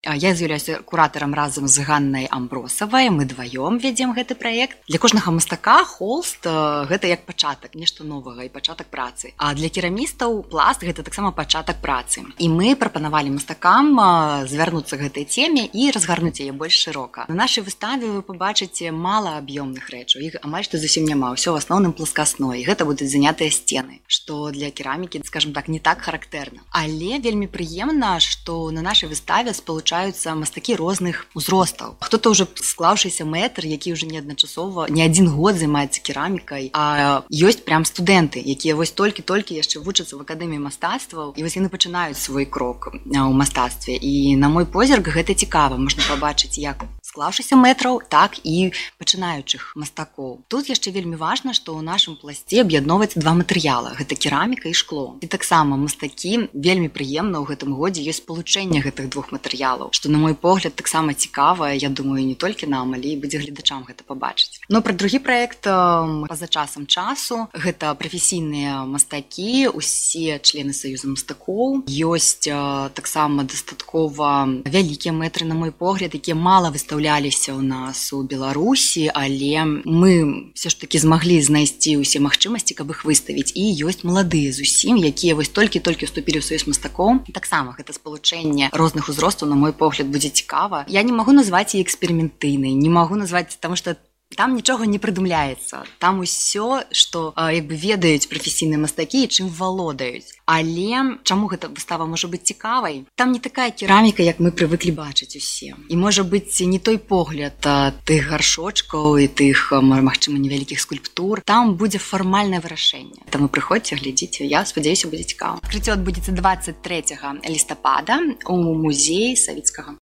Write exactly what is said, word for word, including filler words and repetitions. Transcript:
Я з'яўляюся куратарам разам з Ганнай Амбросавай. Мы дваём вядзем гэты праект. Для кожнага мастака холст гэта як пачатак, нешта новага і пачатак працы. А для керамістаў пласт гэта таксама пачатак працы. І мы прапанавалі мастакам звярнуцца к гэтай теме і разгарнуць яе больш шырока. На нашай выставе вы пабачыце мала аб'ёмных рэчаў. Іх амаль што зусім няма, ўсё ў асноўным пласкасной. Гэта будуць занятыя сцены, што для керамікі, скажем так, не так характэрна. Але вельмі прыемна, што на нашай выставе спалучаюцца мастакі розных узростаў. Хто-то ўжо склаўшыся мэтр, які ўжо неадначасова, не адзін год займаецца керамікай, а ёсць прям студэнты, якія вось толькі-толькі яшчэ вучацца в акадэміі мастацтваў, і вось яны пачынаюць свой крок у мастацтве. І на мой позірк гэта цікава, можна пабачыць як склаўшыся мэтраў, так і пачынаючых мастакоў. Тут яшчэ вельмі важна, што ў нашым пласце аб'ядноўваецца два матэрыяла, гэта кераміка і шкло. І таксама мастакі вельмі прыемна ў гэтым годзе ёсць спалучэнне гэтых двух матэрыялаў, што на мой погляд таксама цікава, я думаю, не толькі нам, але і будзе гледачам гэта пабачыць. Но пра другі праект па-за часам часу гэта прафесійныя мастакі, усе члены саюза мастакоў. Ёсць таксама дастаткова вялікія мэтры, на мой погляд, якія мала выстаўляліся ў нас у Беларусі, але мы все ж таки змаглі знайсці ўсе магчымасці, каб іх выставіць. І ёсць маладыя зусім, якія вось толькі-толькі вступілі ў саюз мастакоў. Таксама гэта спалучэнне розных узростаў, на мой погляд, будзе цікава. Я не магу назваць і эксперыментыйнай, не магу назваць, таму што там нічога не прыдумляецца. Там усё, што як бы ведаюць прафесійныя мастакі і чым валодаюць. Але чаму гэта выстава можа быць цікавай? Там не такая кераміка, як мы прывыклі бачыць усе. І можа быць не той погляд тых гаршочкаў і тых, магчыма, невялікіх скульптур. Там будзе фармальнае вырашэнне. Таму прыходзьце, глядзіце. Я спадзяюся, будзе цікава. Адкрыццё адбудзецца дваццаць трэцяга лістапада ў музеі савецкага.